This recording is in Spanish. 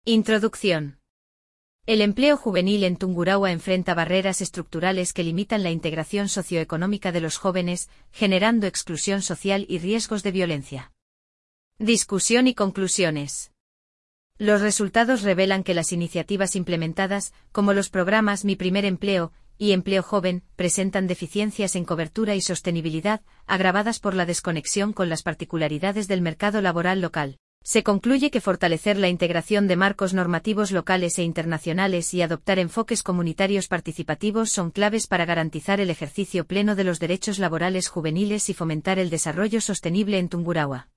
Introducción. El empleo juvenil en Tungurahua enfrenta barreras estructurales que limitan la integración socioeconómica de los jóvenes, generando exclusión social y riesgos de violencia. Discusión y conclusiones. Los resultados revelan que las iniciativas implementadas, como los programas Mi Primer Empleo y Empleo Joven, presentan deficiencias en cobertura y sostenibilidad, agravadas por la desconexión con las particularidades del mercado laboral local. Se concluye que fortalecer la integración de marcos normativos locales e internacionales y adoptar enfoques comunitarios participativos son claves para garantizar el ejercicio pleno de los derechos laborales juveniles y fomentar el desarrollo sostenible en Tungurahua.